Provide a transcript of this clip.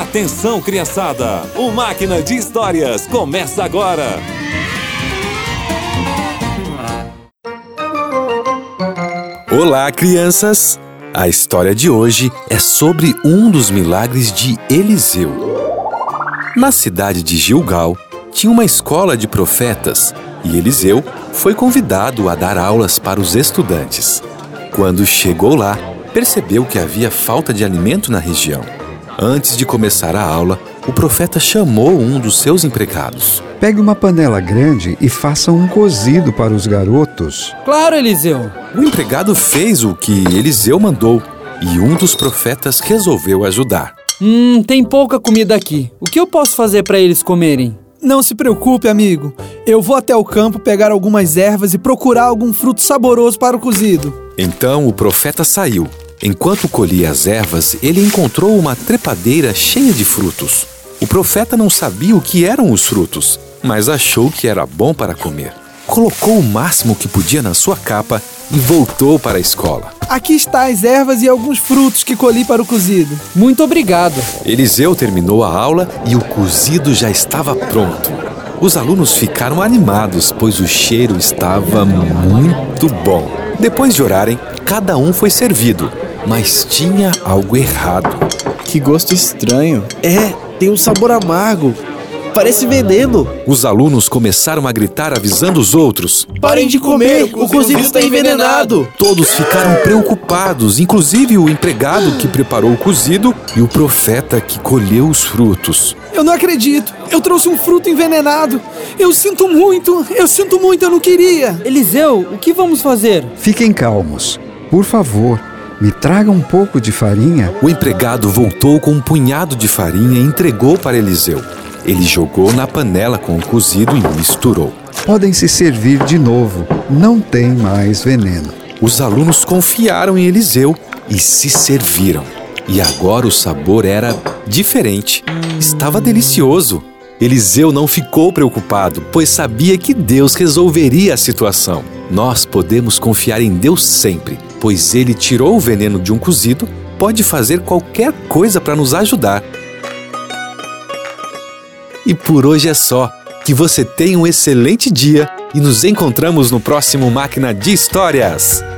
Atenção, criançada! O Máquina de Histórias começa agora! Olá, crianças! A história de hoje é sobre um dos milagres de Eliseu. Na cidade de Gilgal, tinha uma escola de profetas e Eliseu foi convidado a dar aulas para os estudantes. Quando chegou lá, percebeu que havia falta de alimento na região. Antes de começar a aula, o profeta chamou um dos seus empregados. Pegue uma panela grande e faça um cozido para os garotos. Claro, Eliseu! O empregado fez o que Eliseu mandou e um dos profetas resolveu ajudar. Tem pouca comida aqui. O que eu posso fazer para eles comerem? Não se preocupe, amigo. Eu vou até o campo pegar algumas ervas e procurar algum fruto saboroso para o cozido. Então o profeta saiu. Enquanto colhia as ervas, ele encontrou uma trepadeira cheia de frutos. O profeta não sabia o que eram os frutos, mas achou que era bom para comer. Colocou o máximo que podia na sua capa e voltou para a escola. Aqui está as ervas e alguns frutos que colhi para o cozido. Muito obrigado. Eliseu terminou a aula e o cozido já estava pronto. Os alunos ficaram animados, pois o cheiro estava muito bom. Depois de orarem, cada um foi servido, mas tinha algo errado. Que gosto estranho. Tem um sabor amargo. Parece veneno. Os alunos começaram a gritar avisando os outros. Parem de comer, o cozido está envenenado. Todos ficaram preocupados, inclusive o empregado que preparou o cozido e o profeta que colheu os frutos. Eu não acredito. Eu trouxe um fruto envenenado. Eu sinto muito, eu não queria. Eliseu, o que vamos fazer? Fiquem calmos. Por favor, me traga um pouco de farinha. O empregado voltou com um punhado de farinha e entregou para Eliseu. Ele jogou na panela com o cozido e misturou. Podem se servir de novo. Não tem mais veneno. Os alunos confiaram em Eliseu e se serviram. E agora o sabor era diferente. Estava delicioso. Eliseu não ficou preocupado, pois sabia que Deus resolveria a situação. Nós podemos confiar em Deus sempre, pois Ele tirou o veneno de um cozido, pode fazer qualquer coisa para nos ajudar. E por hoje é só. Que você tenha um excelente dia e nos encontramos no próximo Máquina de Histórias.